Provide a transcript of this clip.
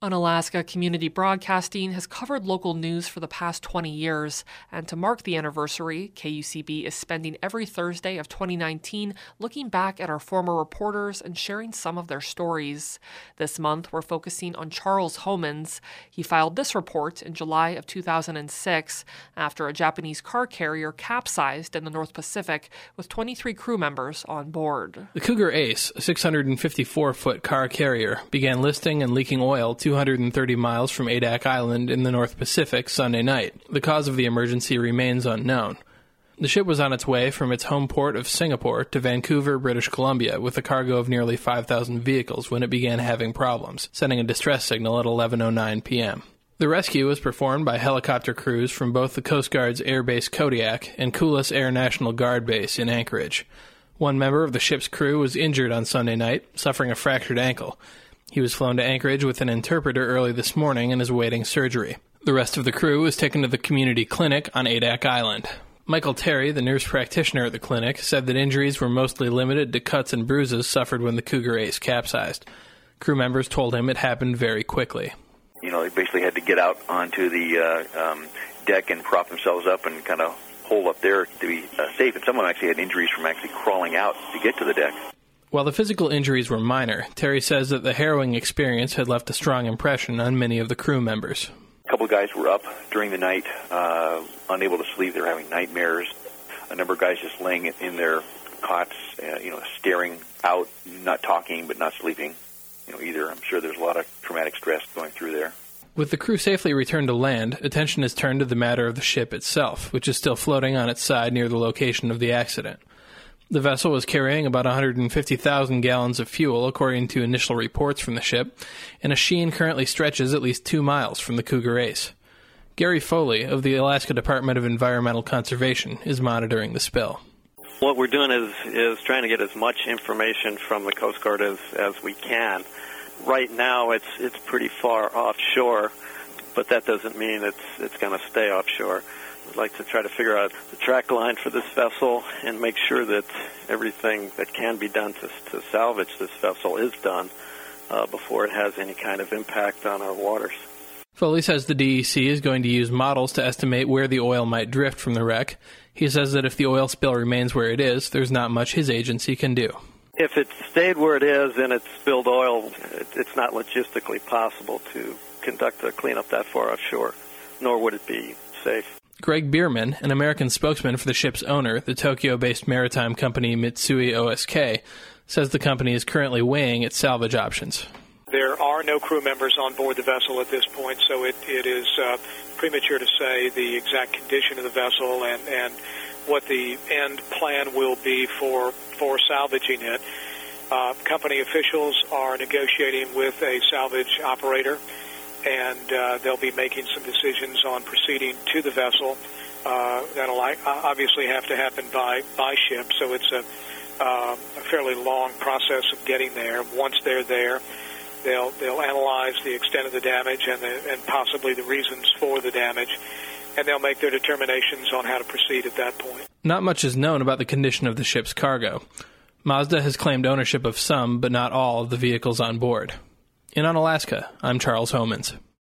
Unalaska Community Broadcasting has covered local news for the past 20 years, and to mark the anniversary, KUCB is spending every Thursday of 2019 looking back at our former reporters and sharing some of their stories. This month, we're focusing on Charles Homans. He filed this report in July of 2006 after a Japanese car carrier capsized in the North Pacific with 23 crew members on board. The Cougar Ace, a 654-foot car carrier, began listing and leaking oil 230 miles from Adak Island in the North Pacific Sunday night. The cause of the emergency remains unknown. The ship was on its way from its home port of Singapore to Vancouver, British Columbia, with a cargo of nearly 5,000 vehicles when it began having problems, sending a distress signal at 11:09 p.m. The rescue was performed by helicopter crews from both the Coast Guard's Air Base Kodiak and Kulas Air National Guard Base in Anchorage. One member of the ship's crew was injured on Sunday night, suffering a fractured ankle. He was flown to Anchorage with an interpreter early this morning and is awaiting surgery. The rest of the crew was taken to the community clinic on Adak Island. Michael Terry, the nurse practitioner at the clinic, said that injuries were mostly limited to cuts and bruises suffered when the Cougar Ace capsized. Crew members told him it happened very quickly. They basically had to get out onto the deck and prop themselves up and kind of hold up there to be safe. And someone actually had injuries from actually crawling out to get to the deck. While the physical injuries were minor, Terry says that the harrowing experience had left a strong impression on many of the crew members. A couple of guys were up during the night, unable to sleep. They were having nightmares. A number of guys just laying in their cots, staring out, not talking but not sleeping, either. I'm sure there's a lot of traumatic stress going through there. With the crew safely returned to land, attention is turned to the matter of the ship itself, which is still floating on its side near the location of the accident. The vessel was carrying about 150,000 gallons of fuel, according to initial reports from the ship, and a sheen currently stretches at least 2 miles from the Cougar Ace. Gary Foley of the Alaska Department of Environmental Conservation is monitoring the spill. What we're doing is trying to get as much information from the Coast Guard as we can. Right now, it's pretty far offshore, but that doesn't mean it's going to stay offshore. We'd like to try to figure out the track line for this vessel and make sure that everything that can be done to salvage this vessel is done before it has any kind of impact on our waters. Foley says the DEC is going to use models to estimate where the oil might drift from the wreck. He says that if the oil spill remains where it is, there's not much his agency can do. If it stayed where it is and it spilled oil, it's not logistically possible to conduct a cleanup that far offshore, nor would it be safe. Greg Bierman, an American spokesman for the ship's owner, the Tokyo-based maritime company Mitsui O.S.K., says the company is currently weighing its salvage options. There are no crew members on board the vessel at this point, so it is premature to say the exact condition of the vessel and what the end plan will be for salvaging it. Company officials are negotiating with a salvage operator, and they'll be making some decisions on proceeding to the vessel. That'll obviously have to happen by ship, so it's a fairly long process of getting there. Once they're there, they'll analyze the extent of the damage and possibly the reasons for the damage, and they'll make their determinations on how to proceed at that point. Not much is known about the condition of the ship's cargo. Mazda has claimed ownership of some, but not all, of the vehicles on board. In Unalaska, I'm Charles Homans.